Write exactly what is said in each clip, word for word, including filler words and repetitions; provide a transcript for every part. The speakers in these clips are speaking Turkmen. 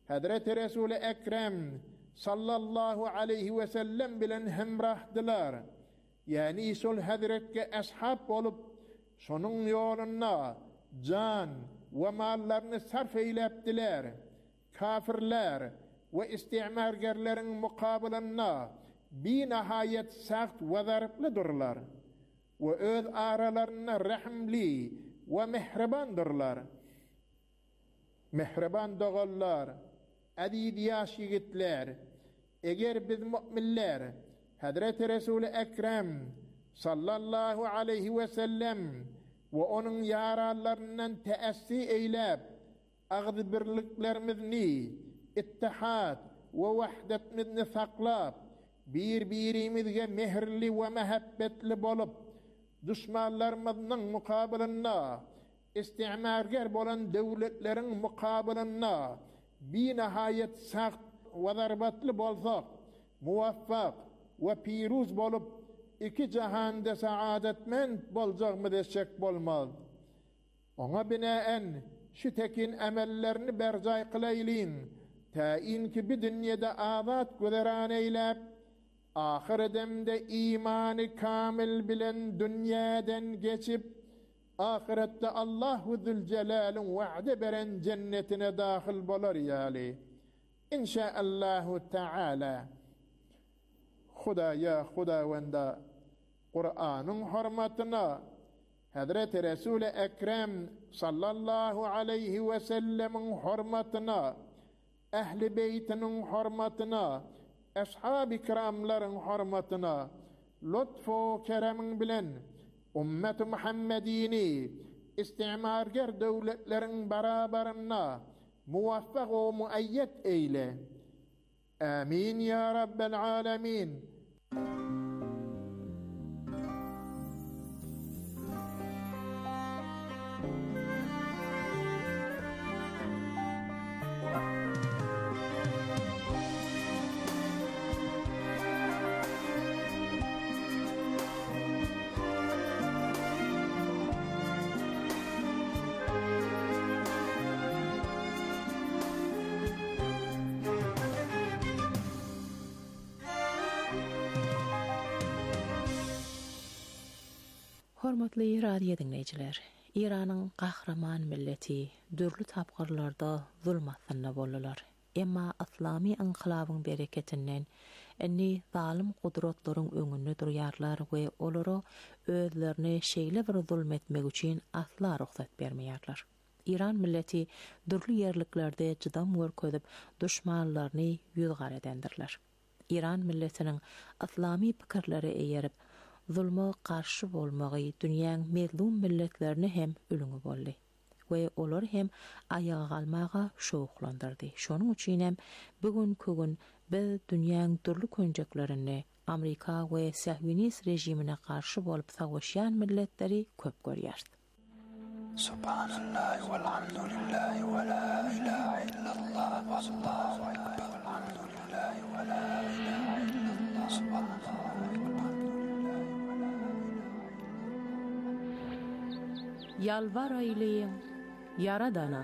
Hazreti Resul-i Ekrem sallallahu aleyhi ve sellem bilen hemrahdılar. Yani sol Hazretke ashab olup sonun yoluna can ve mallarını sarf eyleptiler. Kafirler ve istimargerlerin mukabilına bir nihayet sert ve zarplı durlar. Ve öz aralarına rahimli ve mehribandırlar. Mehriban doğullar, adid yaş yigitler, eğer biz müminler Hazreti Resul-i Ekrem sallallahu aleyhi ve sellem ve onun yaralarından teessi eylep ağzı birliklerimizni ittihad ve vahdetimizni saklap bir-birimizge mehirli ve mehabbetli bolup düşmanlarımızın mukabilina istimarger bolan devletlerin mukabilina bir nihayet sert ve zarbatlı bolsak muvaffak ve piruz bolup iki cihanda saadetmend bolacağımı desek bolmaz. Ona binaen şu tekin emellerini bercay kılaylin tayin ki bir dünyada azat güzeran eylep ahir edemde imanı kamil bilen dünyadan geçip ahirette Allahu Zülcelal'ın vaade beren cennetine dahil bolar yali. İnşaallahu Teala. Hudaya Hudavanda Kur'an'ın hürmetine Hazreti Resul-i Ekrem sallallahu aleyhi ve sellemin hürmetine Ehl-i Beytinin hürmetine Ashab-ı kiramların hürmetine lütfu keremin bilen Ümmet-i Muhammedini istimarger devletlerin beraberine muvaffak ve muayyet eyle. Amin ya Rabbel alemin. Hormatly radio dinleyiciler, İran'ın kahraman milleti dürlü tapqırlarda zulmatlarına bollular. Emma İslami inqilabın bereketinden enni zalim kudretlerin öňünde durýarlar we olary özlerini şeýle bir zulmetmek üçin asla ruhsat bermeýärler. İran milleti dürlü yerliklerde jydam görkezip düşmanlaryny ýüzgar edendirler. İran milletinin İslami pikirleri eýerip zulma karşı bolmagy dünýäň mezlum milletlerini hem ölüňi boldy we olar hem ayağa kalmaga şowuklandyrdy. Şonuň üçin hem bugün kögün biz dünýäň türlü könjeklerini Amerika we Sahyonist rejimine karşı bolup savaşýan milletleri köp görýär. Subhanallah walhamdulillah ve la ilahe illallah wallahu ekber walhamdulillah ve la ilahe illallah subhanallah. Yalvar eyleyin Yaradana.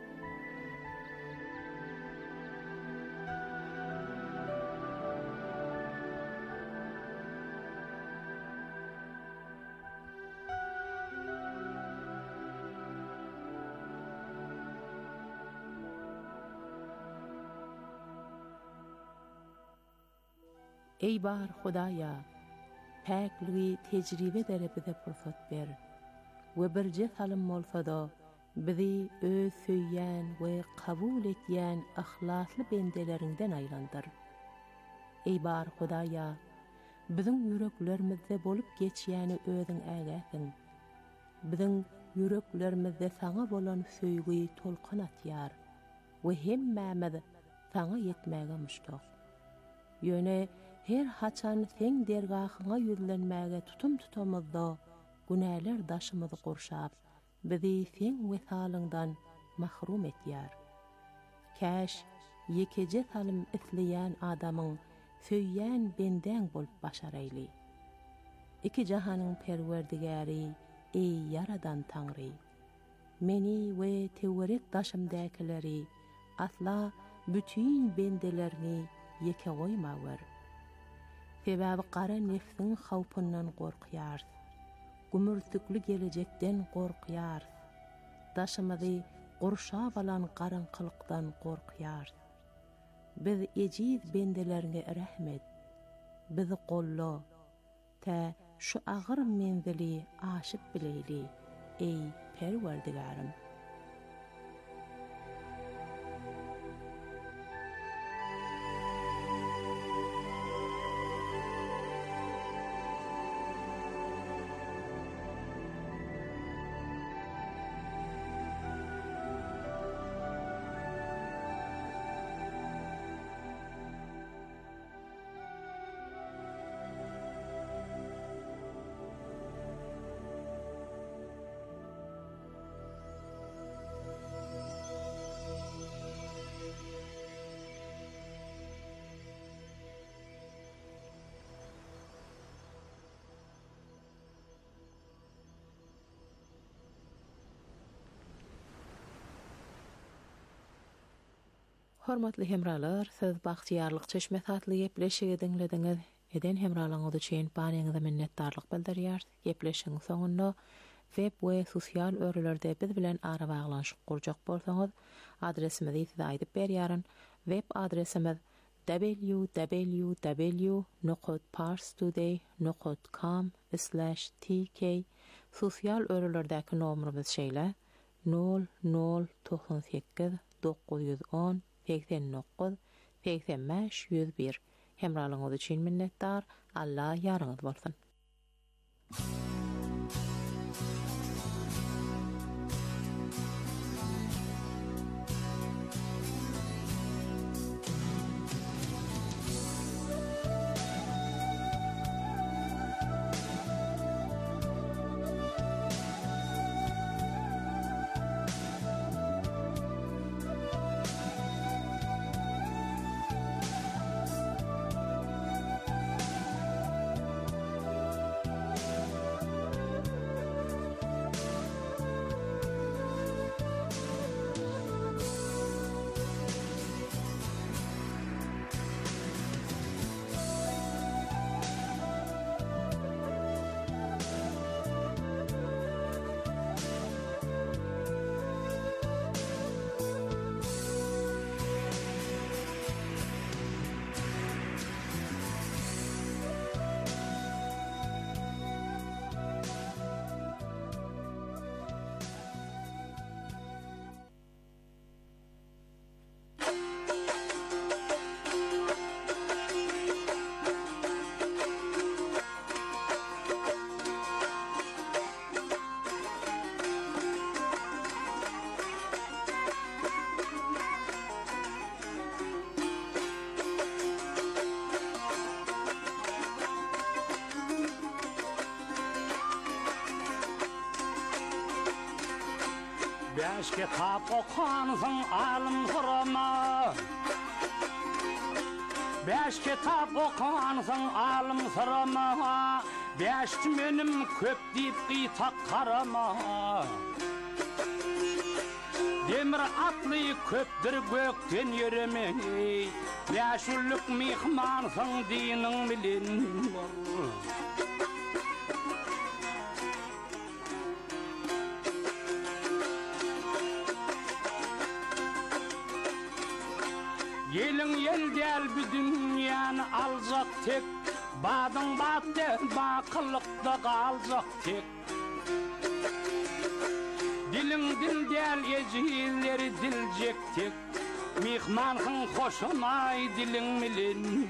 Ey bar Hudaya, päkliği tecrübe derepide fırsat ber. Ve bir cehalim bolsa-da bizi öz söýýän we kabul etýän ihlasly bendelerinden aýlandyr. Ey bar Hudaýa, biziň ýüreklerimizde bolup geçýäni özüň ägäsiň. Biziň ýüreklerimizde saňa bolan söýgüi tolkan atýar we hemmämiz saňa ýetmäge muştak. Ýöne her haçan seň dergahyňa ýüzlenmäge tutum tutamyzda günäler daşymyzy gorşap, bizi sen wesalyňdan mahrum etýär. Käş, ýekece salim isleýän adamyň söýýän benden bolup başaraýly. Iki jahanyň perwerdigäri, ey yaradan Taňry, meni we tewerek daşymdakyleri asla bütün bendelerini yeke koymawar. Sebäbi qara nefsiň hawpyndan gorkýar. Gümürtükli gelecekden gorkýar. Daşymyzy gurşap alan garaňkylykdan gorkýar. Biz ejiz bendelerine rahmet. Bizi golla. Ta şu agyr menzili aşyp bileyli. Ey Perwerdigarim. Hormatly hemralar, söz bagtýarlyk çeşme tatly gepleşigi dinlediňiz. Eden hemralaňyzy üçin barýaňyza minnetdarlyk bildirýär. Gepleşigiň soňunda web we sosial örlerde biz bilen ara baglanşyk gurjak bolsaňyz, adresimizi size aýdyp berýäryn. Web adresimiz w w w nokta parstoday nokta com slash t k. Sosial örlerdäki nomerimiz şeýle nol nol doksan sekiz dokuz yüz on seksen dokuz seksen beş yüz bir. Hemralaňyz üçin minnetdar. Allah ýarňyz bolsun. Beş kitap okuansın alım sırama. Beş kitap okuansın alım sırama. Beş benim köp deyip kıytak karama. Demir atlı köptür gökten yürümeyi. Beş ülük mihmansın dinin bilin var. Gelin yel del bir dünyanı alacak tek. Badın battı bakılıkta kalacak tek. Dilin dil del ecilleri dilecek tek. Mihmanın hoşunay dilin milin.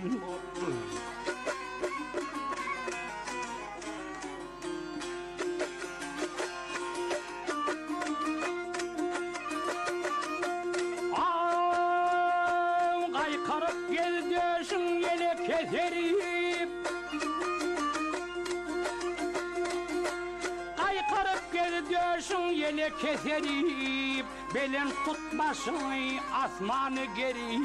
Keserip Kaykarıp geldiyorsun yele keserip Belin tutmasın asmanı geri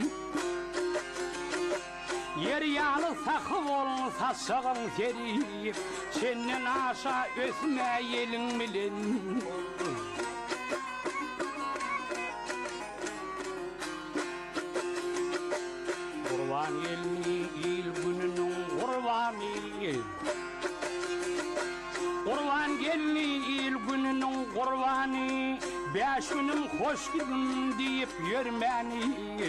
Yer yalı sakıp olun saçağın serip Senin aşağı ösme yelin bilin Urvan elini il gününün urvanı Urvan gelini il gününün urvanı Beş günüm hoş gidin deyip yürmeni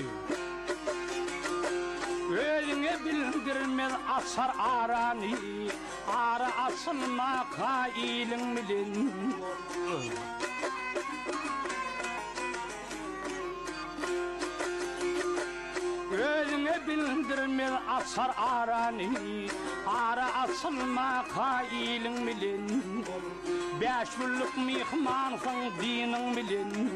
Ölüne bildirmez asar arani Ara asılma kailin bilin Ölüne bildirmez asar arani Ara asılma kailin bilin Beş günlük mihmansın dinin bilin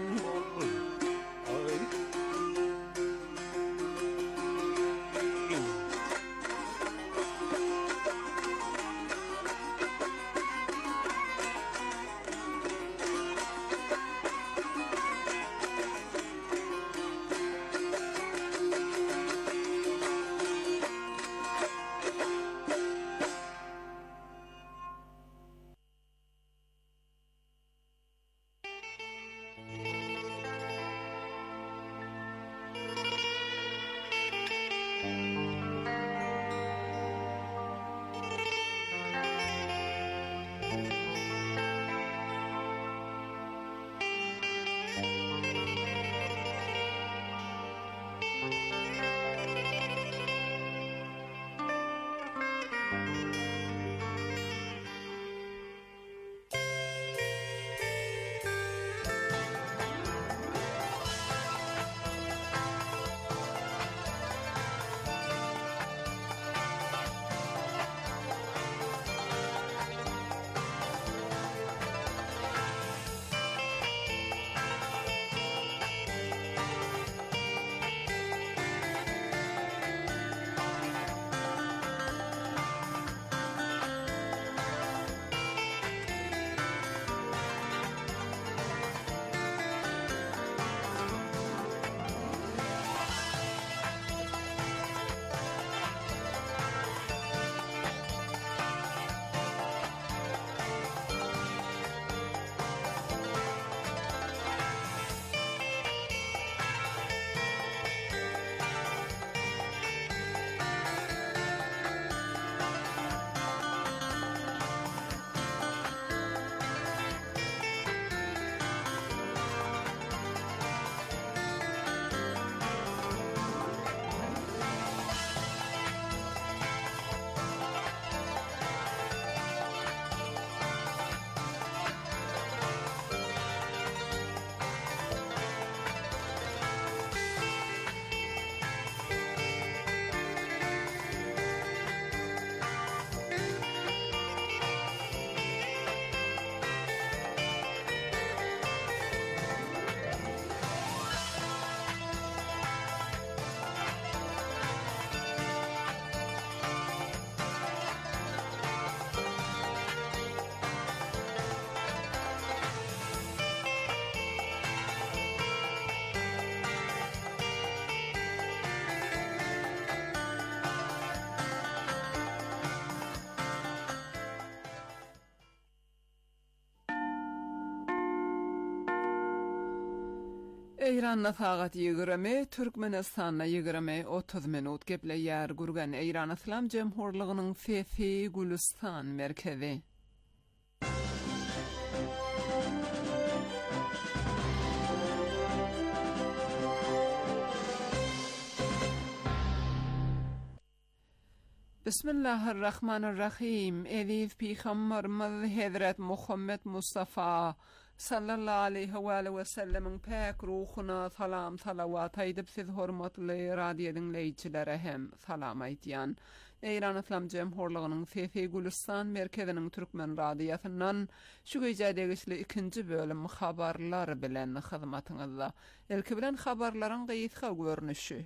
Eyranna faqat yigirme, Türkmenistanna yigirme otuz minut geple yer gurgan Eyran İslam Cemhurluğunun Fefi Gülistan merkezi. Bismillahirrahmanirrahim. Aziz Peygamberimiz Hazret Muhammed Mustafa sallallahu aleyhi ve sellem'in pek ruhuna salam salavat aydıp siz hormatly radio dinleyicilere hem salam aytyan. Eyran İslam Cemhurluğunun Fefi Gülistan merkezinin Türkmen radyosundan şu gecedegişli ikinci bölüm habarlar bilen hizmetinizde. Ilki bilen habarların gıyıska görünüşü.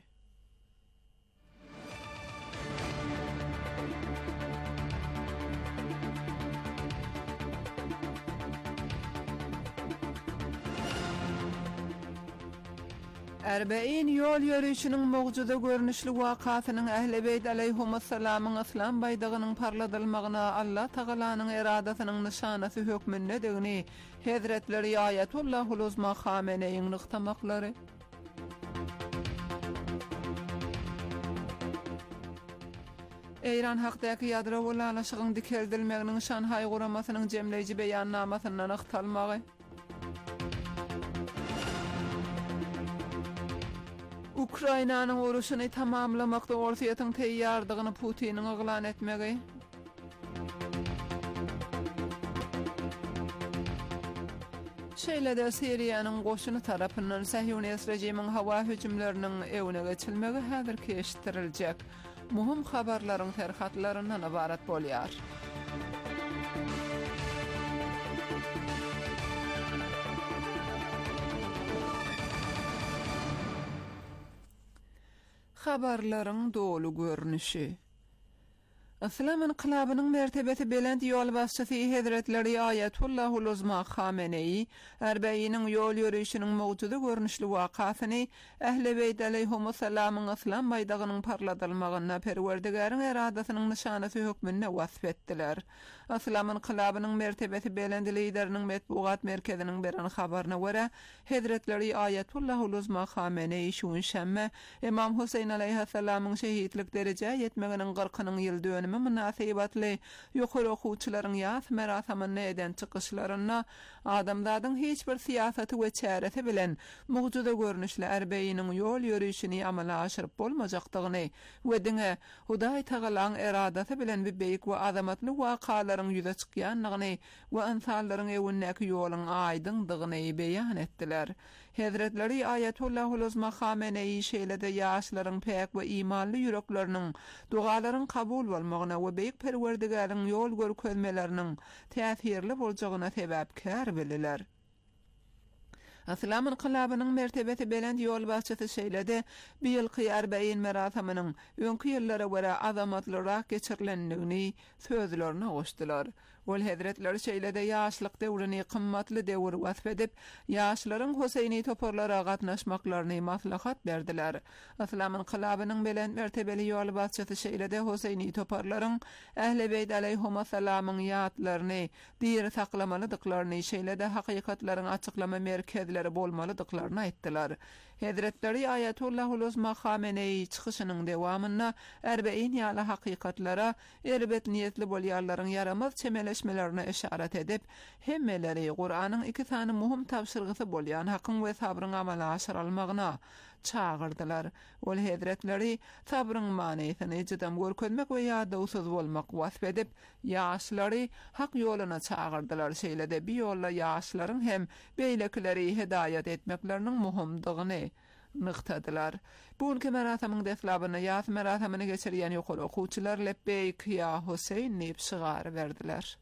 Erbe'in yol yürüyüşünün muğcuda görünüşlü vakasynyň Ähli Beyt aleyhisselamyň İslam baýdagynyň parladylmagyna Allah Taalanyň iradasynyň nişanasy hökmünde degini Hazretleri Ayatullahul Uzma Khamenei'ň nykdamaklary. Eýran hakdaky ýadra bolanlaşygyň dikeldilmeginiň Şanhay guramasynyň jemleýiji beýannamasynyň yktalmagy. Ukrainanyň uruşyny tamamlamakda ortaýatyň teýýardygyny Putinin eglan etmegi. Şeýle-de Siriýanyň goşuny tarapyndan Sahyonist rejimiň hawa hüjümleriniň ewine geçilmegi häzir keşdiriljek. Muhim habarlaryň terhatlaryndan ibarat bolýar. Habarlaryň dolu görnüşi. İslam inqilabynyň mertebeti belend ýol başçysy Hazretleri Ayatullahul Uzma Khamenei Erbeýiniň ýol ýürüýüşiniň mowjudy görnüşli wakasyny Ähli Beyt aleyhissalamyň islam baýdagynyň parladylmagyna Perwerdigäriň eradasynyň nyşanasy hökmünde wasf etdiler. İslam inqilabynyň mertebeti belend lideriniň metbuat merkeziniň beren habaryna görä Hazretleri Ayatullahul Uzma Khamenei şu şemme İmam Husayn aleyhissalamyň şehitlik derejä ýetmeginiň kırkınyň ýyl dönümi münasibatly ýokary okuwçylaryň ýaz merasamyny eden çykyşlaryna adamlaryň hiç bir siýasaty we çäresi bilen mowjuda görnüşli Erbeýiniň ýol ýürüýüşini amala aşyryp bolmajakdygyny we diňe Hudaý Tagalaň eradasy bilen bir beýik we azamatly wakalaryň ýüze çykýanlygyny we insanlaryň ewindäki ýoluň aýdyndygyny beýan etdiler. Hazretleri Ayatullahul Uzma Khamenei şeýle-de ýaşlaryň pek we imanly ýürekleriniň dugalaryň kabul bolmagyna we beýik Perwerdigäriň ýol görkezmeleriniň täsirli boljagyna sebäpkär bildiler. Islam inqilabynyň mertebeti belend ýol başçysy şeýle-de bir ýylky Erbeýin merasamynyň öňki ýyllara görä azamatlyrak geçirilendigini sözlerine goşdylar. Ol Hazretleri şeýle-de ýaşlyk döwrüni kymmatly döwür wasf edip, ýaşlaryň Huseyni toparlara gatnaşmaklaryny maslahat berdiler. Islam inqilabynyň belend mertebeli ýol başçysy şeýle-de Huseyni toparlaryň Ähli Beyt aleyhissalamyň ýatlaryny bir saklamalydyklaryny şeýle-de hakykatlaryň açyklama merkezleri bolmalydyklaryny aýtdylar. Hazretleri Ayatullahul Uzma Khamenei çykyşynyň dewamyna Erbeýin ýaly hakykatlara elbet niýetli bolýarlaryň yaramaz çemeleşmelerine işaret edip, hemmeleri Qur'anyň iki tane muhim tapşyrgyzy bolýan hakyň we sabryň amala aşyrylmagyna çağırdylar. Ol Hazretleri sabryň manysyny jydam görkezmek we ýa-da ussuz bolmak wasf edip, ýaşlary hak ýoluna çağırdylar. Şeýle-de bir ýolla ýaşlaryň hem beýlekileri hidaýat etmekleriniň muhimdygyny nyktadylar. Buňky merasamyň deslabyna ýaz merasamyny geçirýän ýokary okuwçylar Lebbeyk ya Husayn diýip çygar berdiler.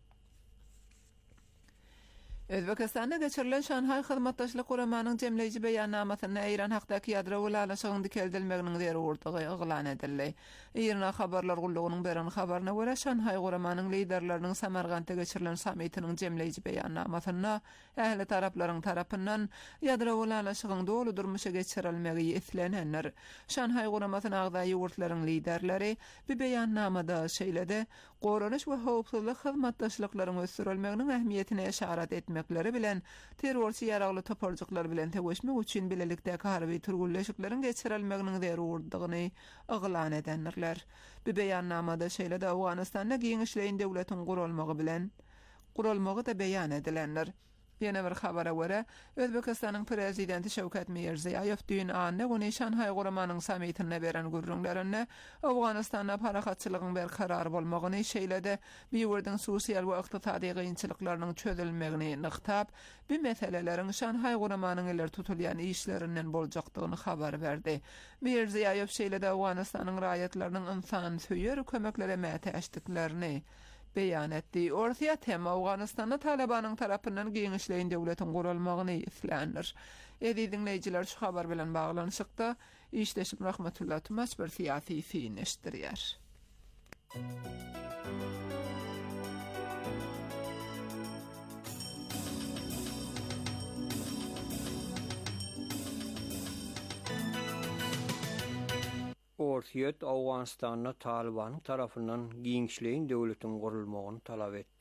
Özbekistanda geçirilen Şanhay Hyzmatdaşlyk Guramanyň jemleýiji beýannamasyna Eýran hakdaky ýadra bolanlaşygyň dikeldilmeginiň zerurdygy eglan edildi. Eýran habarlar gullugynyň beren habaryna görä Şanhay Guramanyň liderleriniň Samargandda geçirilen samitiniň jemleýiji beýannamasyna ähli taraplaryň tarapyndan ýadra bolanlaşygyň dolu durmuşa geçirilmegi islenenler. Şanhay Guramasynyň agdaý ýurtlaryň liderleri bir beýannamada şeýle-de goranyş we howpsuzlyk hyzmatdaşlyklaryň ösürilmeginiň ähmiýetine işaret etmekleri bilen terrorçy ýaragly toparjyklar bilen tegeşmek üçin bilelikdäki harby turgulleşikleriň geçirilmeginiň zerurdygyny eglan edenler. Bir beýannamada şeýle-de Awganystanda giňişleýin döwletiň gurulmagy bilen gurulmagy da beýan edilenler. Ýene bir habara görä, Özbekistanyň prezidenti Şäwket Mirziýow dün anna güni Şanhay Guramanyň samitine beren gurrunlaryny Awganystanda parahatçylygyň berkarar bolmagyny şeýle-de bir ýurdyň sosial we ykdysady gynçylyklarynyň çözülmegini nyktab, bir meseleleriň Şanhay Guramanyň iler tutulýan işlerinden boljakdygyny habar berdi. Mirziýow şeýle-de Awganystanyň raýatlarynyň insan söýür kömeklere mätäşdiklerini beýan etdi. Ortaýat hem Awganystanda Talabanyň tarapyndan giňişleýin döwletiň gurulmagyny islenir. Edi dinleýijiler şu habar bilen baglanyşykda işleşip rahmetullah tumas bir siýasy fiýneşdirýär. Ortaýat Awganystanda Taliban tarapyndan giňişleýin döwletiň gurulmagyny talap etdi.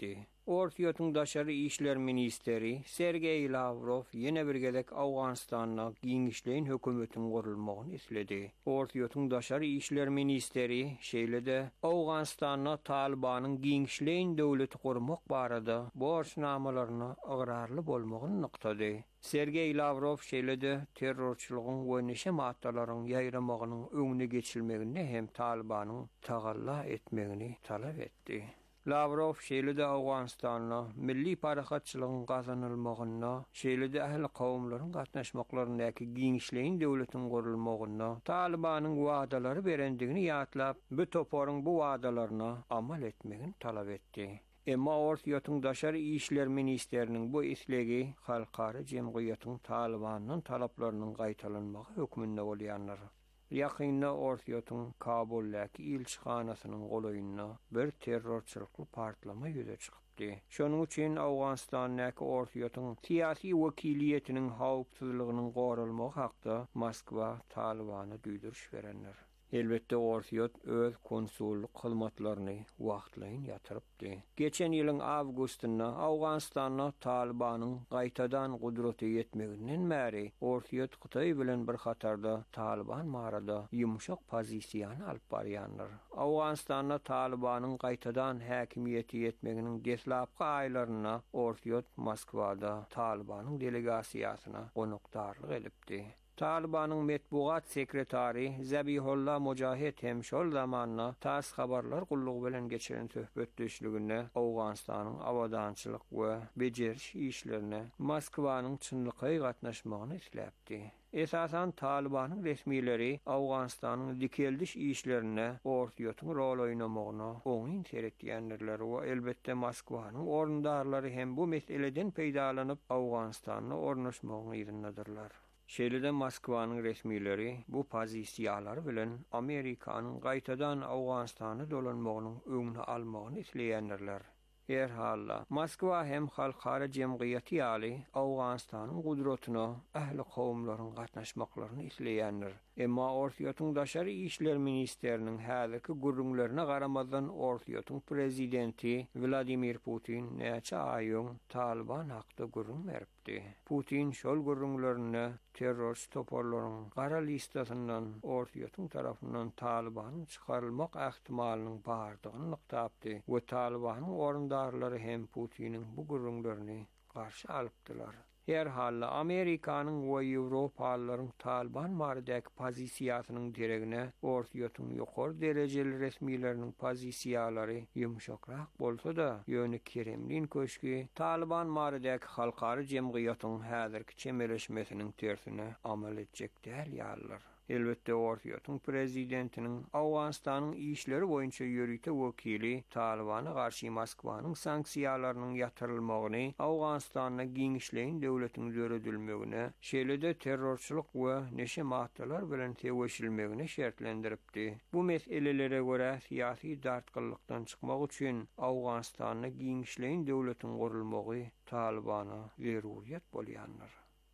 Ortiyotun daşary işler ministeri Sergey Lavrov ýene bir gezek Awganistanyna giňişleýin hökümetin gurulmagyny isledi. Ortiyotun daşary işler ministeri şeýlede Awganistanyna Talibanyň giňişleýin döwleti gurmak barada borçnamalaryna agrarly bolmagyny nyktady. Sergey Lavrov şeýlede terrorçylygyň we neşe maddalaryň ýaýramagynyň öňüne geçilmegini hem Talibanyň tagalla etmegini talap etdi. Lavrov şeýlede Awganistanyna milli parahatçylygyň gazanylmagyna, şeýlede ähli kowumlaryň gatnaşmaklaryndäki giňişleýin döwletiň gurulmagyna, Talibanyň wagdalary berendigini ýatlap, bu toparyň bu wagdalaryna amal etmegini talap etdi. Emma Ortiyotun daşary işler ministeriniň bu islegi halkary jemgyýetiň Talibanyň talaplarynyň gaýtalanmagy hökmünde bolýanlar. Ýakynda Ortiyotun Kabuldaky ilçihanasynyň golaýyna bir terrorçylykly partlama ýüze çykypdy. Şonuň üçin Awganistanyň Ortiyotun siýasy wekiliýetiniň hawpsuzlygynyň gorulmagy hakda Moskwa Talibany duýduruş berenler. Elbette Ortiyot öz konsulluk hyzmatlaryny wagtlaýyn ýatyrypdy. Geçen ýylyň awgustynda Awganistanyň Talibanyň gaýtadan gudraty ýetmeginden bäri Ortiyot Hytaý bilen bir hatarda Taliban marada ýumşak pozisiýany alyp barýanlar. Awganistanyň Talibanyň gaýtadan häkimiýeti ýetmeginiň deslapky aýlaryna Ortiyot Moskwada Talibanyň delegasiýasyna gonakdarlyk edipdi. Talibanyň metbuat sekretari Zabihullah Mujahid hem şol zamanna tas habarlar gullugy bilen geçiren söhbetleşliginde Awganistanyň awadançylyk we beceriş işlerine Moskwanyň çynlygy gatnaşmagyny isläpdi. Esasan Talibanyň resmileri Awganistanyň dikeldiş işlerine Ortiyotyň rol oýnamagyna oňyn seretýänler we elbette Moskwanyň orundarlary hem bu meseleden peýdalanyp Awganistanyň ornaşmagyny ýerindädirler. Şeýlede Moskwanyň resmileri bu pozisiýalary bilen Amerikanyň gaýtadan Awganistany dolanmagynyň öňüne almagyny isleýänler. Erhalla Moskwa hem halkara jemgyýeti ýaly Awganistanyň gudratyna ähli kowumlaryň gatnaşmaklaryny isleýänler. Emma Ortiyotyň daşary işler ministeriniň häzirki gurrunlaryna garamazdan Ortiyotyň prezidenti Vladimir Putin näçe aýyň Taliban hakda gurrun beripdi. Putin şol gurrunlaryny terror toparlaryň gara listasyndan Ortiyotyň tarapyndan Talibanyň çykarylmak ähtimalynyň bardygyny nyktapdy we Talibanyň orundarlary hem Putiniň bu gurrunlaryny garşy alypdylar. Her halla Amerikanyň we Ýewropalylaryň Taliban baradaky pozisiýasynyň deregine Ortiyotyň ýokary derejeli resmileriniň pozisiýalary ýumşakrak bolsa da ýöne Kremlin köşki Taliban baradaky halkary jemgyýetiň häzirki çemeleşmesiniň tersine amal etjek däl ýalylar. Elbette Ortiyotyň prezidentiniň Awganistanyň işleri boýunça ýörüte wekili Talibana garşy Moskwanyň sanksiýalarynyň ýatyrylmagyny, Awganistanyň giňişleýin döwletiň döredilmegine, şeýlede terrorçylyk we neşe mahdalar bilen teweşilmegine şertlendiripdi. Bu meselelere görä siýasy dartgynlykdan çykmak üçin Awganistanyň giňişleýin döwletiň gurulmagy Talibana zeruriýet bolýanlar.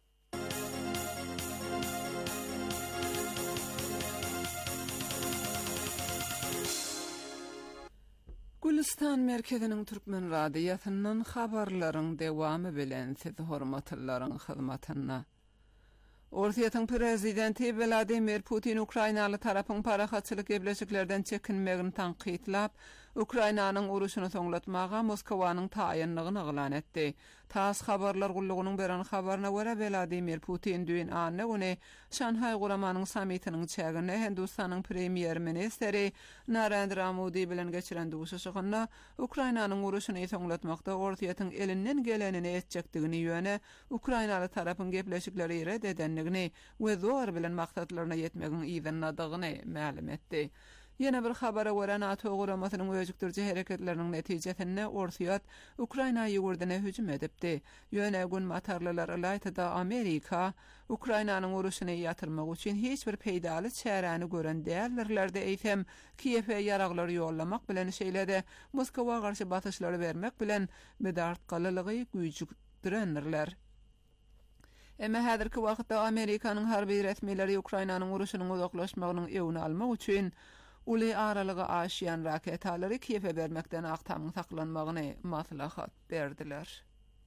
Gülistan merkeziniň Türkmen radiýasyndan habarlaryň dewamy bilen siz hormatlylaryň hyzmatyna. Ortiyotyň prezidenti Vladimir Putin Ukrainaly tarapyň parahatçylyk gebleşiklerden çekinmegini tanqidlap, Ukrainanyň uruşyny soňlatmaga Moskwanyň taýynlygyny elan etdi. Tas habarlar gullugynyň beren habaryna görä Vladimir Putin düýün anna güni Şanhay guramanyň samitiniň çägine Hindistanyň premier ministeri Narendra Modi bilen geçiren duşuşygyna Ukrainanyň uruşyny soňlatmakda Ortiyotyň elinden gelenini etjekdigini ýöne Ukrainaly tarapyň gebleşikleri red edenligini we zor bilen maksatlaryna ýetmegini iýdanladygyny ma'lum etdi. Yine bir habara görä NATO guramasynyň öýjükdirji hereketleriniň netijesinde Ortiyot Ukraina ýurduna hüjüm edipdi. Ýöne gün matarlylar Laytada Amerika Ukrainanyň uruşyny ýatyrmak üçin hiç bir peýdaly çäreni gören dällerlerde eýsem Kiýewe ýaraglary ýollamak bilen şeýlede Moskwa garşy batyşlary bermek bilen bedartgalylygy güýjükdirenler. Emma häzirki wagtda Amerikanyň harby resmileri Ukrainanyň uruşynyň uzaklaşmagynyň öňüne almak üçin uly aralygy aşýan raketalary kefe bermekden aktamyň saklanmagyny maslahat berdiler.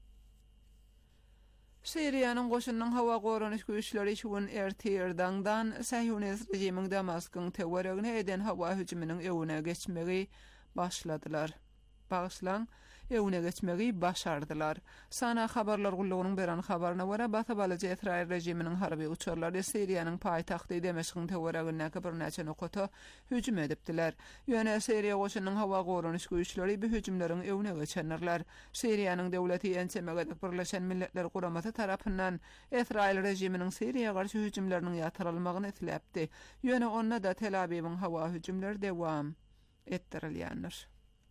Siriýanyň goşunyň hawa goranyş güýçleri şuň ertirdandan Sahyonist rejimiň Damaskyň teweregine eden hawa hüjüminiň ewine geçmegi başladylar. Bağışlan, ewine geçmegi başardylar. Sana habarlar gullugynyň beran habaryna görä Batabalaja Israil rejiminiň harby uçurlary Siriýanyň paýtagty Damaskyň teweregine bir näçe nokata hüjüm edipdiler. Ýöne Siriýa goşunyň hawa goranyş güýçleri bu hüjümleriň ewine geçenler. Siriýanyň döwleti Ensemegedek Birleşen Milletler Guramaty tarapyndan Israil rejiminiň Siriýa garşy hüjümleriniň ýatyrylmagyny isläpdi. Ýöne onna da Tel Aviwyň hawa hüjümleri dewam etdirilýändir.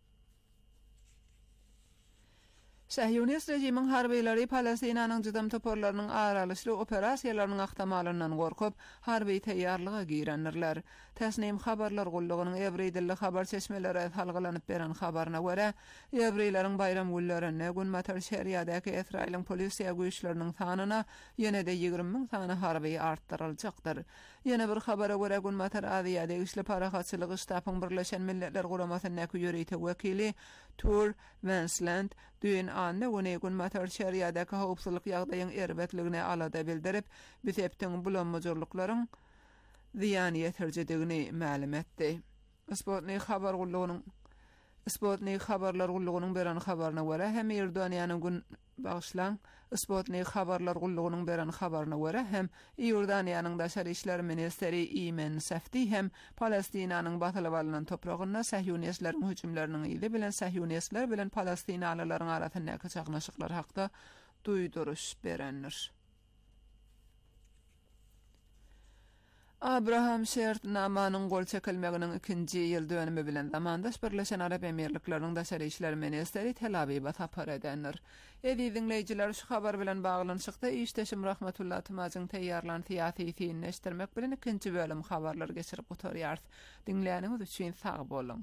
Sahyonist rejimiň harbiýleri Palestinanyň jydam toporlarynyň aralyşly operasiýalarynyň ahtamalynyň gorkup, harby taýýarlyga girenler. Täsnim habarlar gullugynyň ebri dilli habar çeşmeleri halgylanyp beren habaryna görä, ebrileriň bayram günlerine gün matar şeriýadaky Israiliň polisiýa güýçleriniň sanyna ýene-de ýygrimi miň sany harby artdyryljakdyr. Ýene bir habara görä gün matar Aziýada işli parahatçylygy ştabyň Birleşen Milletler Guramatynyň ýöreýte wekili Tur Wensland düýün anna güne gün matar şeriýadaky howpsuzlyk ýagdaýynyň erbetligine alada bildirip, biseptiň bulanmajylyklaryň ziýan ýetirjedigini ma'lum etdi. Sputnik habar gullugynyň Sputnik habarlar gullugynyň beran habaryna görä hem Ýordaniýanyň gün bağışlan Sputnik habarlar gullugynyň beran habaryna görä hem Ýordaniýanyň daşary işler ministeri Imen Safdi hem Palestinanyň batyly balynan topragyna Sahyonistlerin hüjümleriniň ýyly bilen Sahyonistler bilen Palestinalylaryň arasyndaky çagnaşyklar hakda duýduruş berenler. Abraham şertnamanyň gol çekilmeginiň ikinji ýyl dönümi bilen zamandaş Birleşen Arap Emirlikläriniň daşary işler ministeri Tel Aviw'a tapar edenler. Edi dinleýijiler şu habar bilen baglanyşykda işteşim Rahmetullah Tymazyn taýýarlan syýasy fiýinleşdirmek bilen ikinji bölüm habarlar geçirip oturýar. Dinleýäniňiz üçin sag bolun.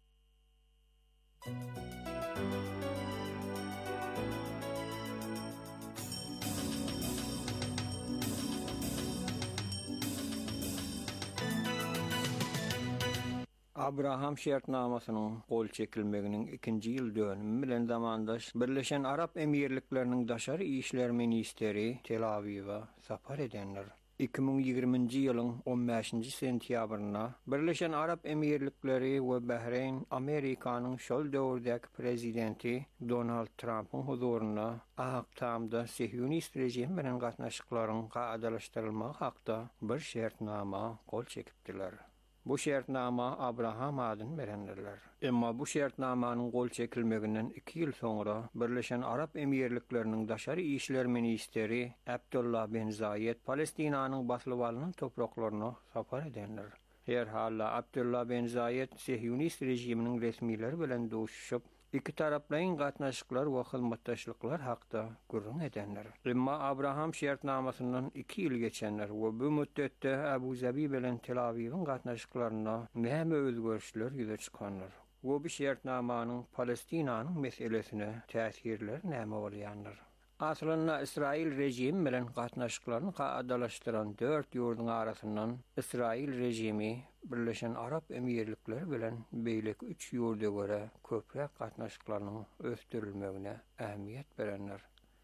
Abraham şertnamasynyň gol çekilmeginiň ikinji ýyl dönümi bilen zamandaş Birleşen Arap Emirlikleriniň daşary işler ministeri Tel Aviw'a sapar edenler. iki bin ýygrimiňji ýylyň on beşinji sentýabryna Birleşen Arap Emirlikleri we Bahreyn Amerikanyň şol döwrdäki prezidenti Donald Trump'yň huzuruna ahtamda Sahyonist rejim bilen gatnaşyklaryň gaýdalaşdyrylmagy hakda bir şertnama gol çekipdiler. Bu şertnama Abraham adyn berenler. Emma bu şertnamanyň gol çekilmeginden iki ýyl soňra Birleşen Arap Emirlikleriniň daşary işler ministeri Abdullah bin Zayed Palestinanyň baslywalynyň topraklaryna sapar edenler. Her halla Abdullah bin Zayed Sahyonist rejiminiň resmileri bilen doşuşyp iki taraplaryň gatnaşyklar we hyzmatdaşlyklar hakda gürrüň edenler. Emma Abraham şertnamasyndan iki ýyl geçenler we bu müddetde Abu Zabi bilen Tel Aviwyň gatnaşyklaryna näme özgörüşler ýüze çykanlar. Bu bir şertnamanyň Palestinanyň meselesine täsirleri näme bolýanlar? Aslında İsrail rejimi bilen gatnaşyklaryny gaýdalaşdyran dört ýurdun arasyndan İsrail rejimi Birleşen Arap Emirlikleri bilen beýleki üç ýurda görä köprek gatnaşyklarynyň ösdürilmegine ähmiýet berenler.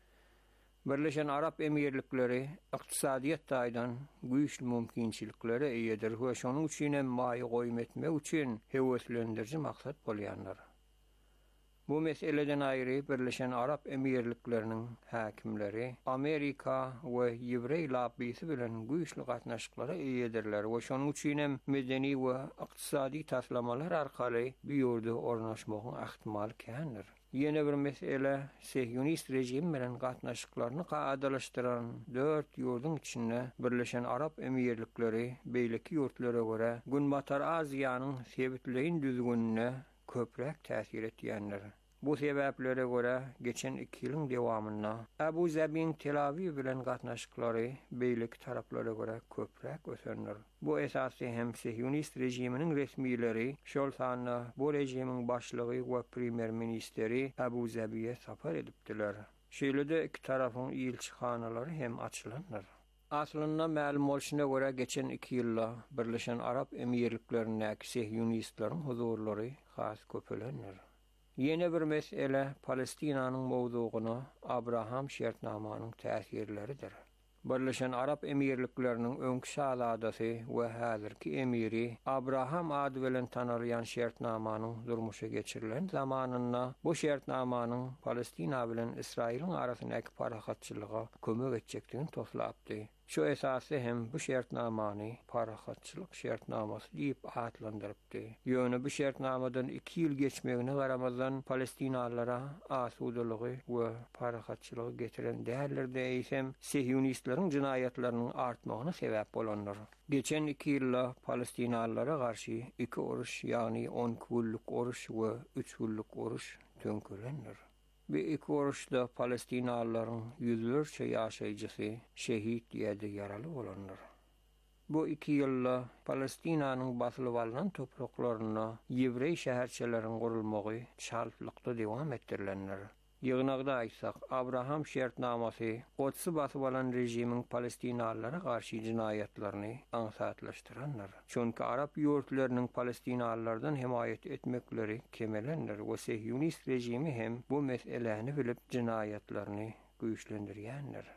Birleşen Arap Emirlikleri ykdysadyýat taýdan güýçli mümkinçiliklere eýedir we şonuň üçin hem maýy goýum etmek üçin heweslendiriji maksat bolýanlar. Bu meseleden aýry Birleşen Arap Emirlikleriniň häkimleri Amerika we Ýewrey lobbysi bilen güýçli gatnaşyklara eýedirler we şonuň üçin hem medeni we ykdysady taslamalar arkaly bu ýurda ornaşmagyň ähtimal kändir. Ýene bir mesele Sahyonist rejim bilen gatnaşyklaryny gaýdalaşdyran dört ýurdun içinde Birleşen Arap Emirlikleri beýleki ýurtlara görä gün batar Aziýanyň sebitliğin düzgünine köprek täsir etýänler. Bu sebeplere görä geçen iki ýylyň dewamynda Abu Zabiň Tel Aviw bilen gatnaşyklary beýleki taraplara görä köprek ösenler. Bu esasy hem Sahyonist rejiminiň resmileri şol sanyna bu rejimiň başlygy we premier ministeri Abu Zabiýe sapar edipdiler. Şeýle-de iki tarapyň ýylçyhanalary hem açylanlar. Aslında ma'lum bolşuna göre geçen iki ýylda Birleşen Arap Emirliklerindäki Sihyonistlaryň huzurlary has köpelenler. Ýene bir mesele Palestinanyň mowzugyna Abraham şertnamanyň täsirleridir. Birleşen Arap Emirlikleriniň öňkü şahzadasy we häzirki emiri Abraham ady bilen tanyryan şertnamanyň durmuşa geçirilen zamanynda bu şertnamanyň Palestina bilen Israiliň arasyndaky parahatçylyga kömek etjekdigini toslapdy. Şu esasy hem bu şertnamany parahatçylyk şertnamasy diýip atlandyrypdy. Ýöne bu şertnamadan iki ýyl geçmegine garamazdan Palestinalylara asudalygy we parahatçylygy getiren däherler diýsem Sihyonistlaryň jinayetleriniň artmagyna sebäp bolanlar. Geçen iki ýylda Palestinalylara garşy iki oruş, ýagny on günlük oruş we üç günlük oruş tönkülenler. Bu iki oruçda Palestinalıların yüzlerce yaşayıcısı şehit ýa-da yaralı olanlar. Bu iki ýylda Palestinanyň basylyp alynan topraklaryna Ýewrey şäherçeleriň gurulmagy şartlykda dewam ettirilenler. Ýygnagda aýtsak, Abraham şertnamasy Qodsy basyp alan rejimiň Palestinalylara garşy jinayetlerini aňsatlaşdyranlar. Çünki Arap ýurtlarynyň Palestinalylardan himayet etmekleri kemelenler we Sihyonist rejimi hem bu meseleni bilip jinayetlerini güýçlendirýänler.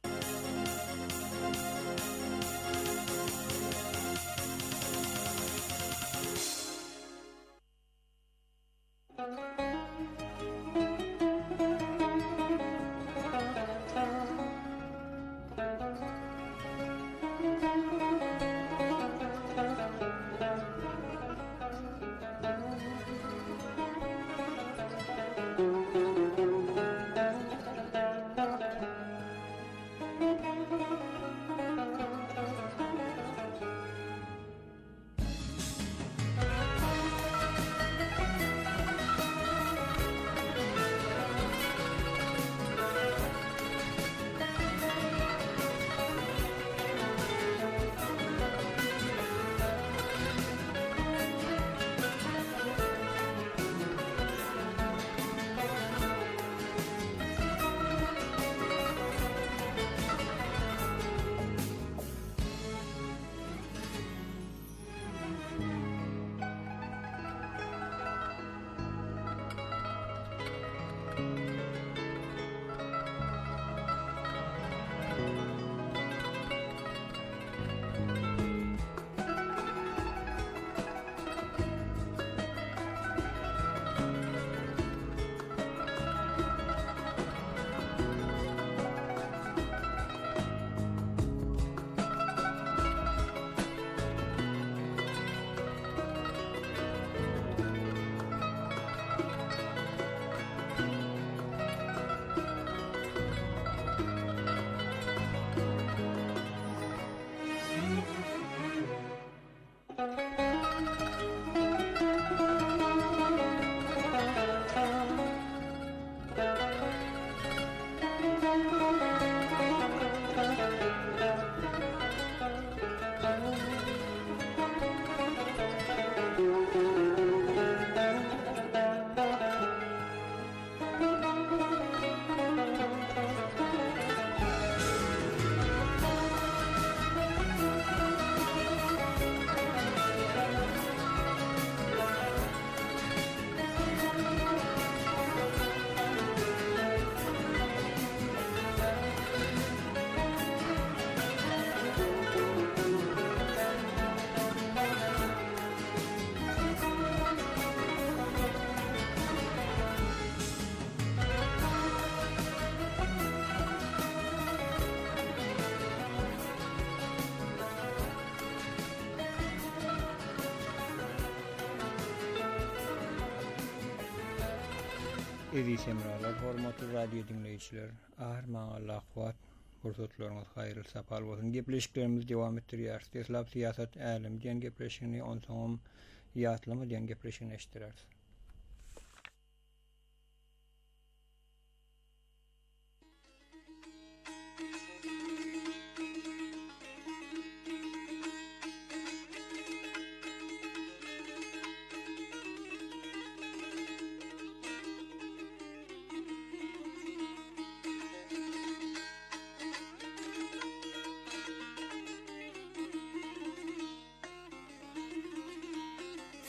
Ezi semralar, hormatly radio dinleýiçiler, ahir maňa ahwat, fursatlaryňyz haýyrly sapal bolsun. Gepleşiklerimiz dewam etdirýär. Teslap siýasat älim diýen gepleşigini onsoňam ýatlamy diýen gepleşigini eşitdirär.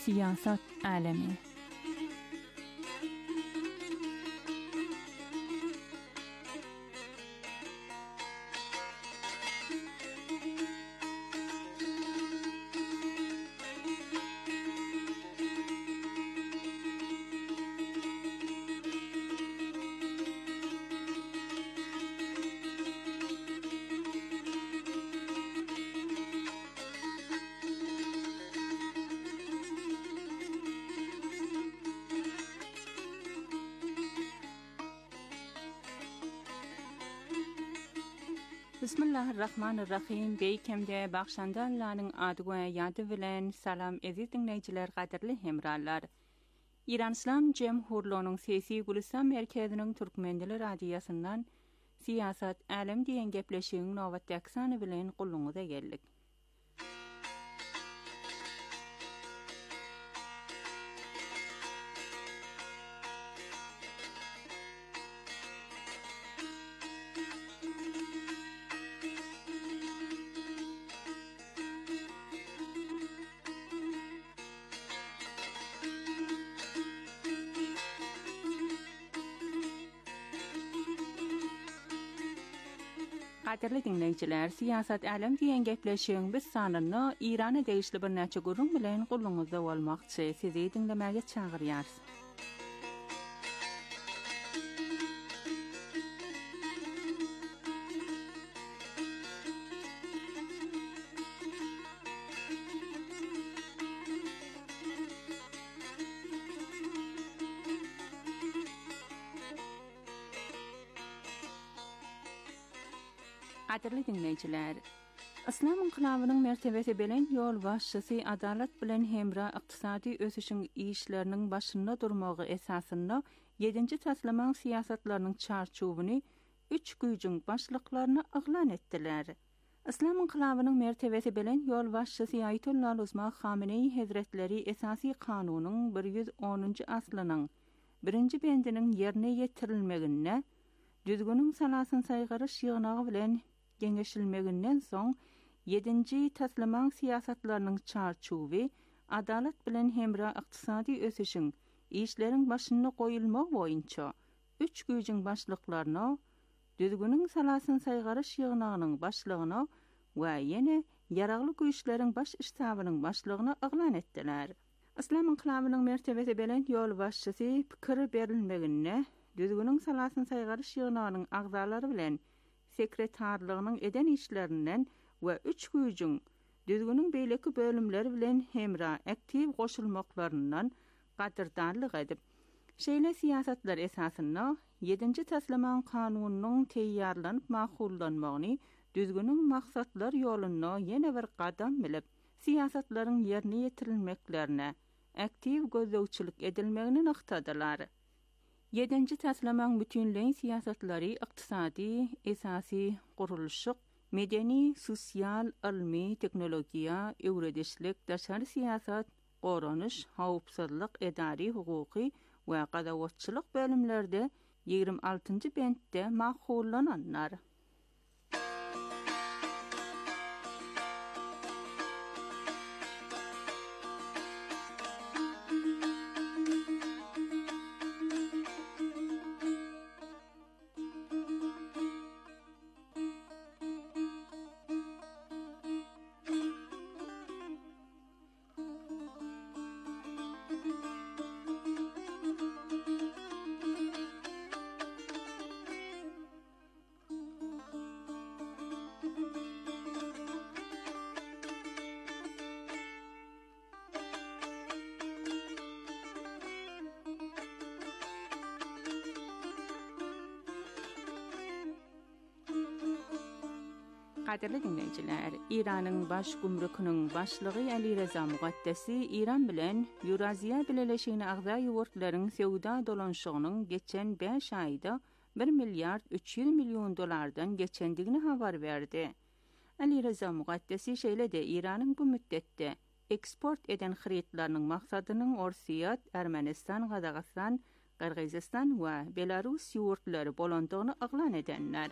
Siyasat alemi. Bismillahirrahmanirrahim. Beykemde Baxşandanlarning adıga ýady bilen salam eziz dinleýijiler, gaderli hemrallar. İran İslam Jemhurluğunyň Sesi Gülistan merkeziniň Türkmendili radiýasyndan siyasat alem diýen gepleşigiň nowatdaky sany bilen gulluňyza geldik. Gaderli dinleýijiler, siyasat alem diýen gepleşigiň biz sanyny Irana degişli bir näçe gurrun bilen gulluňyzda bolmakçy sizi dinlemäge çagyrýar. Gaderli dinleýijiler, İslam inqilabynyň mertebesi bilen ýol başçysy adalet bilen hemra ykdysady ösüşiň işleriniň başynda durmagy esasyny ýedinji taslamaň siyasatlarynyň çarçubyny üç güýjüň başlyklaryna aglan etdiler. İslam inqilabynyň mertebesi bilen ýol başçysy Aýatullah Uzma Hameneý Hazretleri esasy kanunyň bir ýüz onunji aslynyň birinji bendiniň ýerine ýetirilmegine, düzgünüň salasyn saýgaryş ýygnagy bilen geňeşilmeginden soň ýedinji taslamaň siyasatlarynyň çarçuby adalet bilen hemra ykdysady ösüşiň işleriň başyna goýulmak boýunça üç güýjüň başlyklaryna, düzgünüň salasyn saýgaryş ýygnagynyň başlygyna we ýene ýaragly güýçleriň baş iştabynyň başlygyna aglan etdiler. İslam inqilabynyň mertebesi bilen ýol başçysy pikir berilmegine, düzgünüň salasyn saýgaryş ýygnagynyň agzalary bilen sekretarlygynyň eden işlerinden we üç güýjüň düzgünüň beýleki bölümleri bilen hemra aktiv goşulmaklaryndan gaderdarlyk edip, şeýle siyasatlar esasyna ýedinji taslamaň kanunynyň teýýarlanyp maksullanmagyny düzgünüň maksatlar ýoluna ýene bir gadam bilip, siyasatlaryň ýerine ýetirilmeklerine aktiv gözlegçilik edilmegini noktadylar. Ýedinji taslamaň bütünleýin siyasatlary ykdysady, esasy guruluşyk, medeni, sosial, ilmi, teknologiýa, öwredişlik, daşary siyasat, goranyş, hawpsuzlyk, edari, hukuky we gadawatçylyk bölümlerde ýigrimä altynjy bentde maksullananlar. Gaderli dinleýijiler, İranyň baş gümrükiniň başlygy Ali Reza Mugaddesi İran bilen Euraziya Birleşigine agza ýurtlaryň sewda dolanşygynyň geçen beş aýda bir milyard üç ýüz million dolardan geçendigini habar berdi. Ali Reza Mugaddesi şeýle-de İranyň bu müddetde eksport eden hyritlarynyň maksadynyň Orsiýat, Ermenistan, Gadagastan, Kyrgyzstan we Belarus ýurtlary bolandygyny aglan edenler.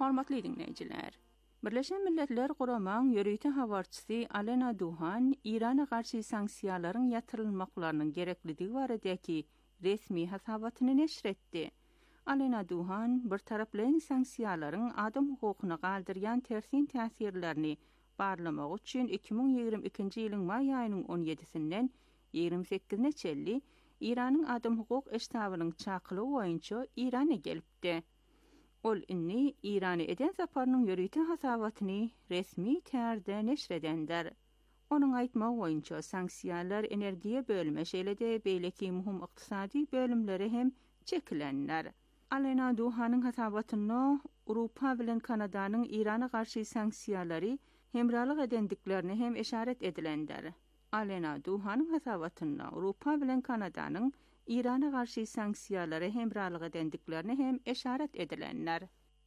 Hormatly dinleyijiler. Birleşen Milletler Guraman ýörüýti habarçysy Alena Duhan Irana garşy sanksiýalaryň ýatyrylmaklarynyň gerekliligi baradaky resmi hasabatyny neşr etdi. Alena Duhan bir taraplayan sanksiýalaryň adam hukukyna galdyrýan tersin täsirlerini barlamak üçin iki bin ýygrimi ikinji ýylyň may aýynyň on ýedisinden ýygrimi sekizine çelli Iranyň adam hukuk eştabynyň çakylygy boýunça Irana gelipdi. Ol inni Irany eden saparynyň ýörüýti hasabatyny resmi tärde neşr edendir. Onuň aýtmagy boýunça sanksiýalar energiýa bölme şeýlede beýleki muhim ykdysady bölümleri hem çekilenler. Alena Duhanyň hasabatyny Awropa bilen Kanadanyň Irana garşy sanksiýalary hemralyk edendiklerini hem eşaret edilendir. Alena Duhanyň hasabatyny Awropa bilen Kanadanyň Irana garşy sanksiýalary hemralyk edendiklerini hem eşaret edilenler.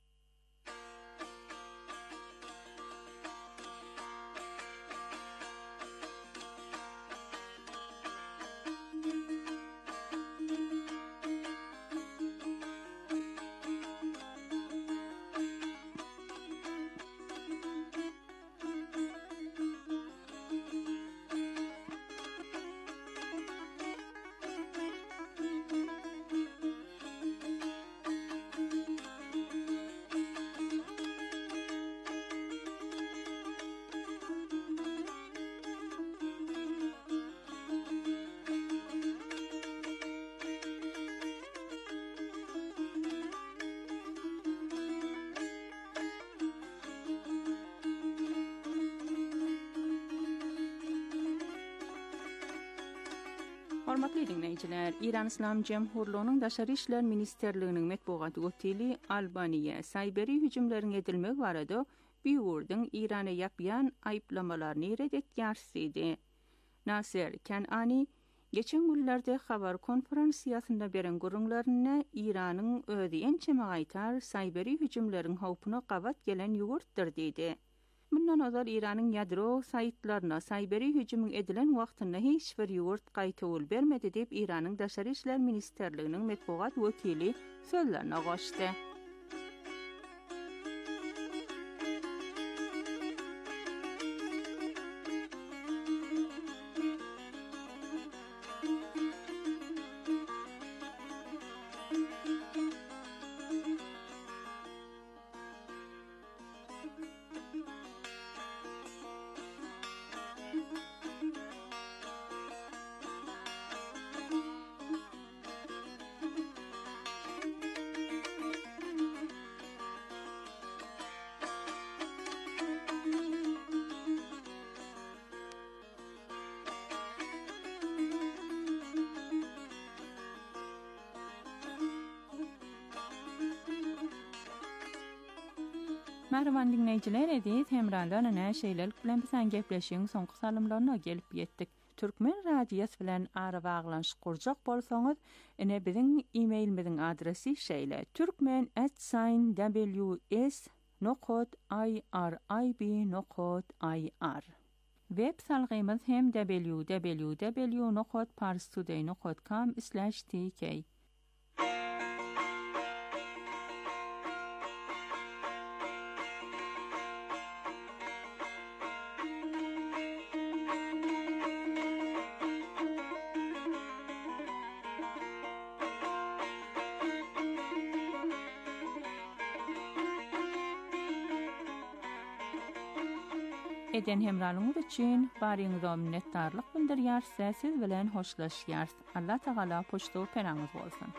Hormatly dinleyijiler, İran İslam Cemhurluğunyň Daşary işler ministerliginiň metbuat wekili Albaniýa saýbery hüjümleriň edilmegi barada Biýurdyň Irana ýapýan aýplamalaryny redetýärsiýdi. Nasir Kenani geçen günlerde habar konferensiýasynda beren gurulmaryna Iranyň özi ençeme gaýtar saýbery hüjümleriň howpuna gawat gelen ýugurtdyr diýdi. Bundan azal İranyň ýadro saýtlaryna saýbery hüjüm edilen wagtynda hiç bir ýurt gaýtawyl bermedi diýip Iranyň Daşary işler ministerliginiň metbuat wekili sözlerine goşdy. Merhaban dinleyijiler, edis hemralarına näşeýlelik bilen bilen gepleşiň soňky salymlaryna gelip ýetdik. Türkmen radiýasy bilen ara baglanşyk kurjak bolsaňyz, ene biziň e-mailimiziň adresi şeýle: türkmen at w s nokta i r i b nokta i r. Web salgymyz hem w w w nokta parstoday nokta com slash t k. Eden hemralygyňyz üçin baryňyza minnetdarlyk bildirýär, siz bilen hoşlaşýar. Allah Taala poçta penaňyz bolsun.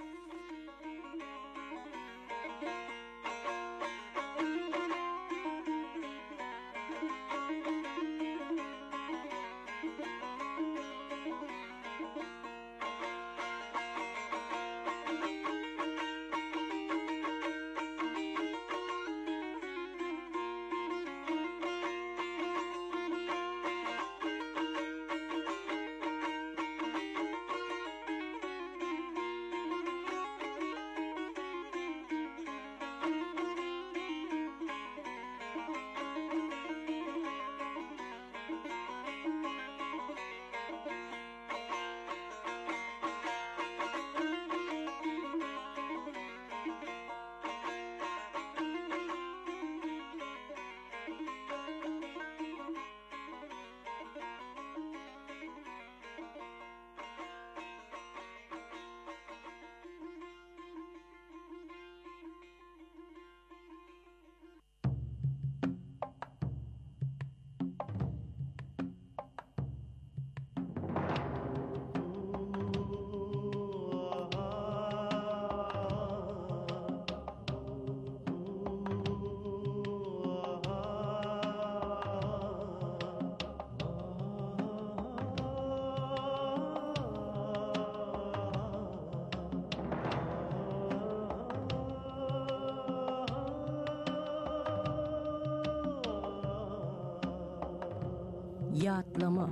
Yatlama.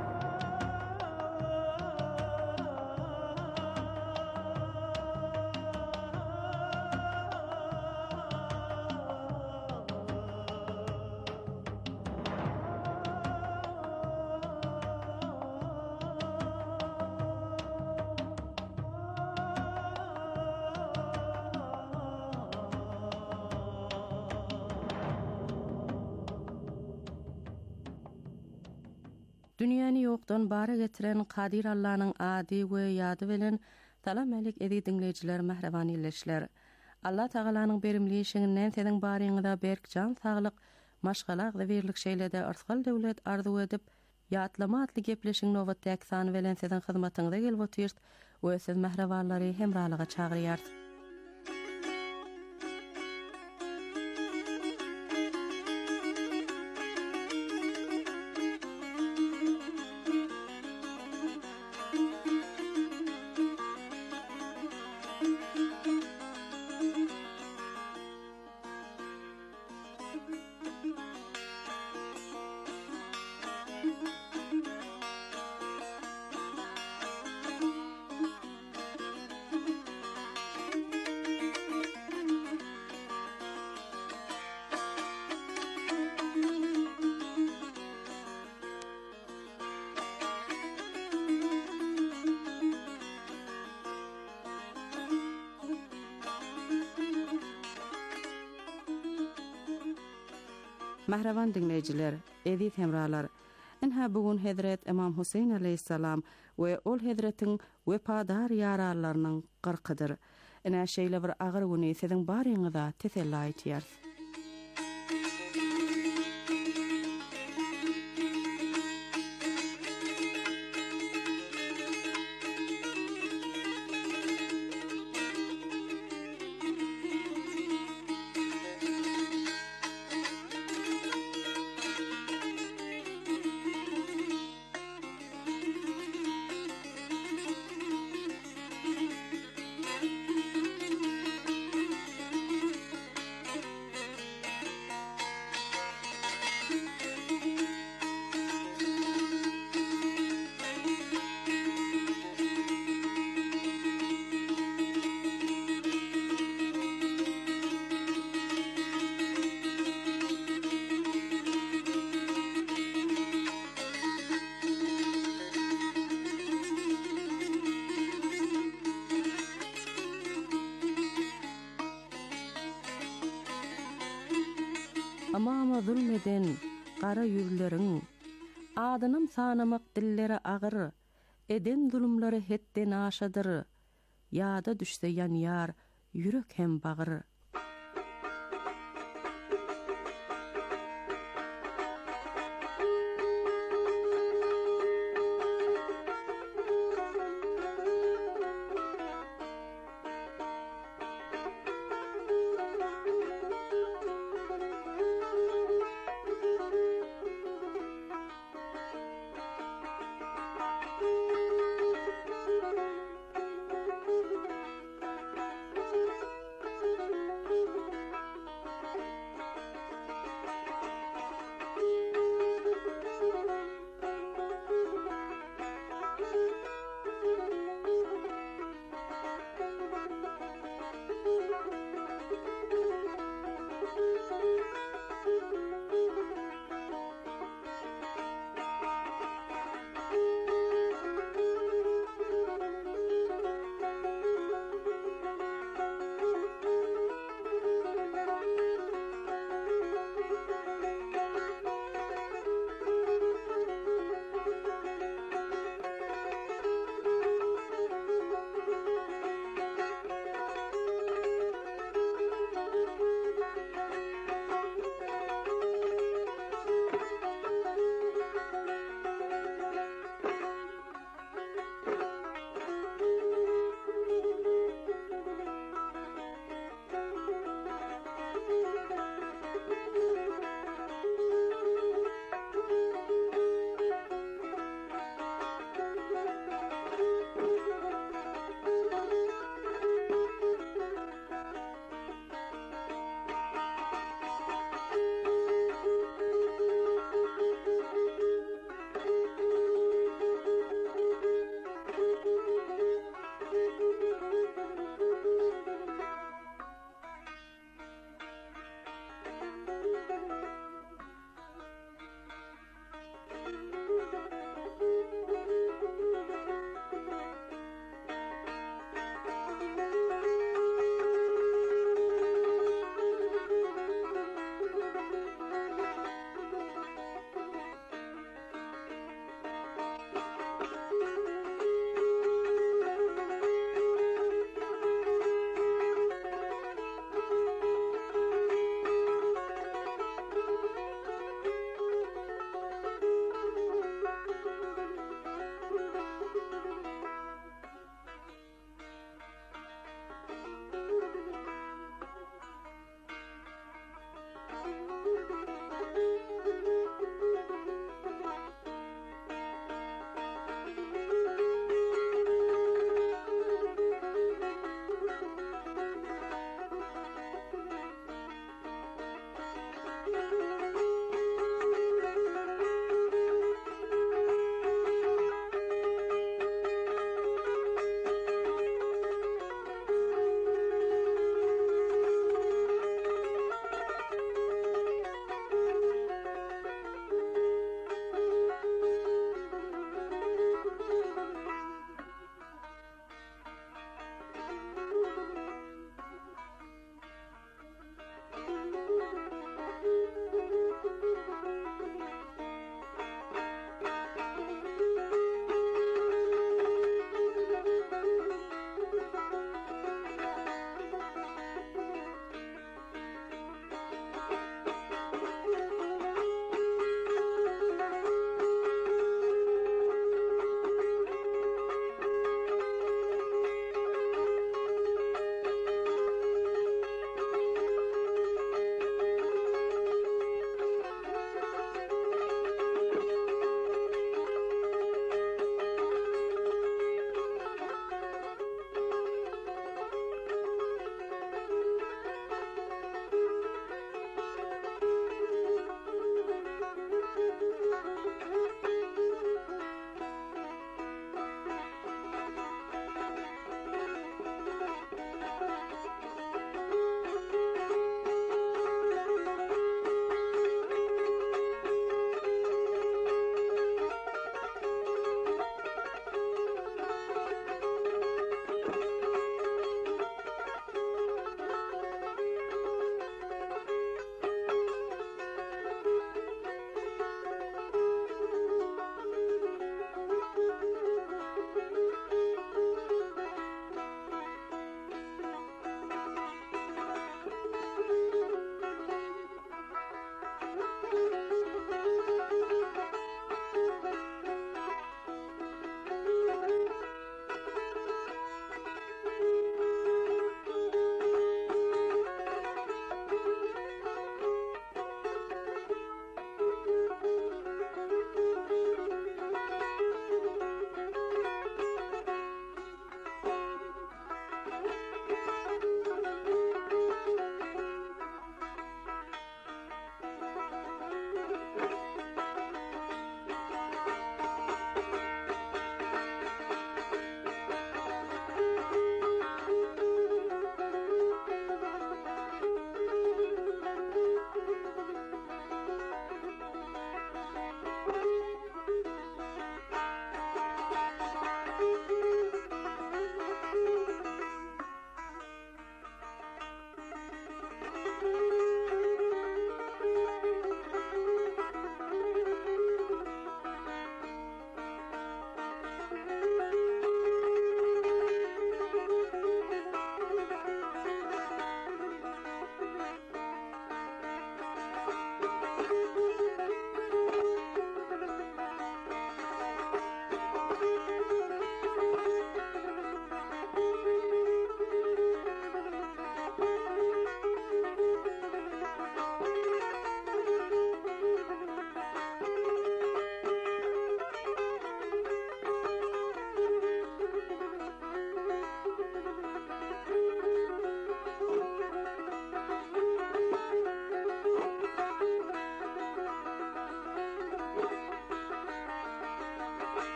Dünýäni ýokdan bara getiren Kadir Allah'nyň ady we ýady bilen salam alik edi dinleýijiler, mähreban ýerleşler. Allah Tagalanyň berimli işiňinden seniň baryňyda berk jan saglyk, maşgalak we birlik şeýlede arskal döwlet arzu edip, ýatlama atly gepleşiň nowatda aksany bilen seniň hyzmatyňda gelip otyrt we siz mährebanlary hemralyga çagyrýar. Mahravan dinleyijiler, edip hemralar. Inha bugun Hazret İmam Husayn aleyhissalam we ol Hazretiň wepadar ýaralarynyň gyrkydyr. Ina şeýle bir agyr güni siziň baryňyzda teselli aýtýar. Ama ama zulmeden qara yüzleriň adynam sanamak dilleri agyr eden zulümleri hetden aşadyr ýada düşse yan ýar ýürek hem bagyr.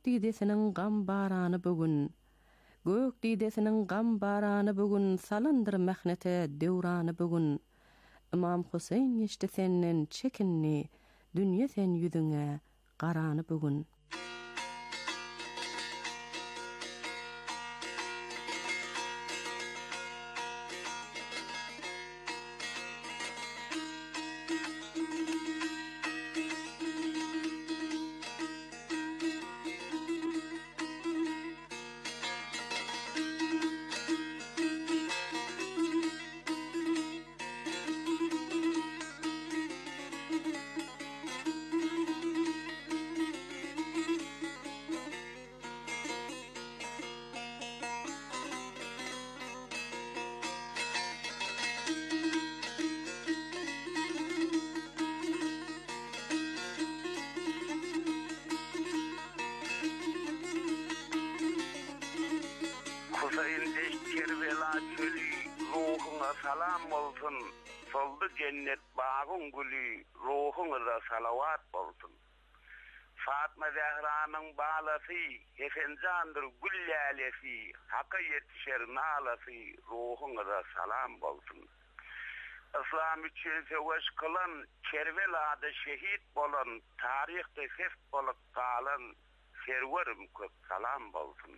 didesinin gam barany bugün. Gök didesinin gam barany bugün salandyr mehnete döwrany bugün. İmam Husayn geçti senden çekinni, dünýe sen yüzüňe garany bugün. Salam olsun, soldu cennet bağın gülü, ruhuna salavat olsun. Fatma Zehra'nın bağlası, Efencandır gül lalesi, haka yetişer nalası, ruhuna salam olsun. İslam için seveş kılan, Kerbela'da şehit bolan, tarihte hep bolup kalan, serverim köp salam olsun.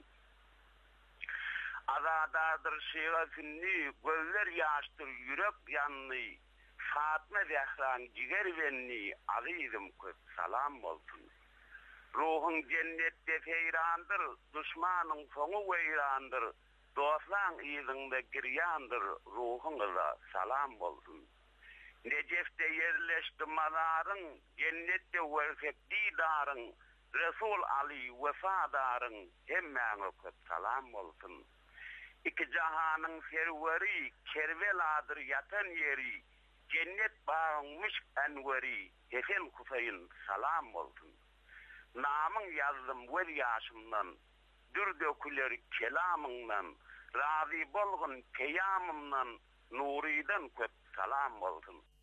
Azadadır şiirasını, gözler yaştır yürek yanlı, Fatma Zehra'nın ciger venni, azizim köp salam olsun. Ruhun cennette feyrandır, düşmanın sonu veyrandır, dostlan izinde giryandır, ruhuna salam olsun. Necef'te yerleşti mazarın, cennette versek didarın, Resul Ali vefadarın, hemmâne köp salam olsun. İki cahanın serveri, Kerbela'dır yatan yeri, cennet bağınmış enveri, Hesen Husayn salam olsun. Namın yazdım vel yaşımdan, dür döküler kelamından, razı bolgun peyamımdan, Nuri'den köp salam olsun.